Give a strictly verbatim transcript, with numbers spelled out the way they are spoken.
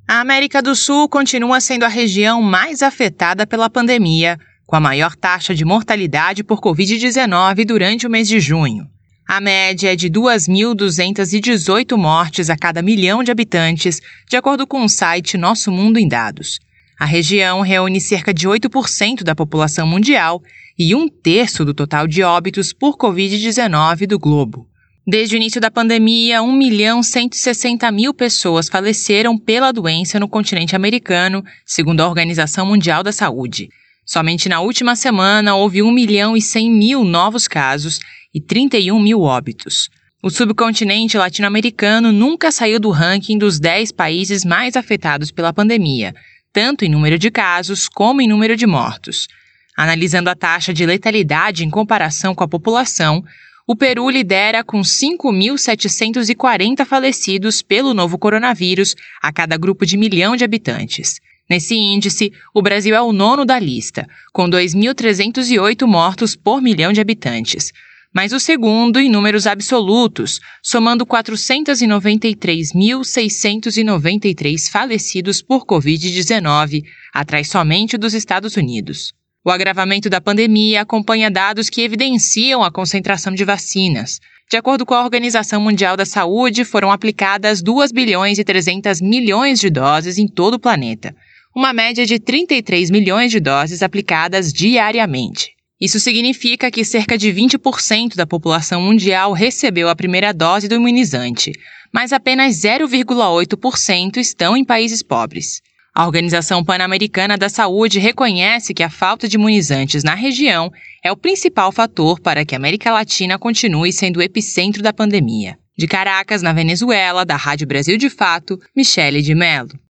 A América do Sul continua sendo a região mais afetada pela pandemia, com a maior taxa de mortalidade por covid dezenove durante o mês de junho. A média é de duas mil duzentas e dezoito mortes a cada milhão de habitantes, de acordo com o site Nosso Mundo em Dados. A região reúne cerca de oito por cento da população mundial e um terço do total de óbitos por covid dezenove do globo. Desde o início da pandemia, um milhão cento e sessenta mil pessoas faleceram pela doença no continente americano, segundo a Organização Mundial da Saúde. Somente na última semana houve um milhão e cem mil novos casos e trinta e um mil óbitos. O subcontinente latino-americano nunca saiu do ranking dos dez países mais afetados pela pandemia, tanto em número de casos como em número de mortos. Analisando a taxa de letalidade em comparação com a população, o Peru lidera com cinco mil setecentos e quarenta falecidos pelo novo coronavírus a cada grupo de milhão de habitantes. Nesse índice, o Brasil é o nono da lista, com dois mil trezentos e oito mortos por milhão de habitantes, mas o segundo em números absolutos, somando quatrocentos e noventa e três mil seiscentos e noventa e três falecidos por covid dezenove, atrás somente dos Estados Unidos. O agravamento da pandemia acompanha dados que evidenciam a concentração de vacinas. De acordo com a Organização Mundial da Saúde, foram aplicadas dois bilhões e trezentos milhões de doses em todo o planeta, uma média de trinta e três milhões de doses aplicadas diariamente. Isso significa que cerca de vinte por cento da população mundial recebeu a primeira dose do imunizante, mas apenas zero vírgula oito por cento estão em países pobres. A Organização Pan-Americana da Saúde reconhece que a falta de imunizantes na região é o principal fator para que a América Latina continue sendo o epicentro da pandemia. De Caracas, na Venezuela, da Rádio Brasil de Fato, Michele de Mello.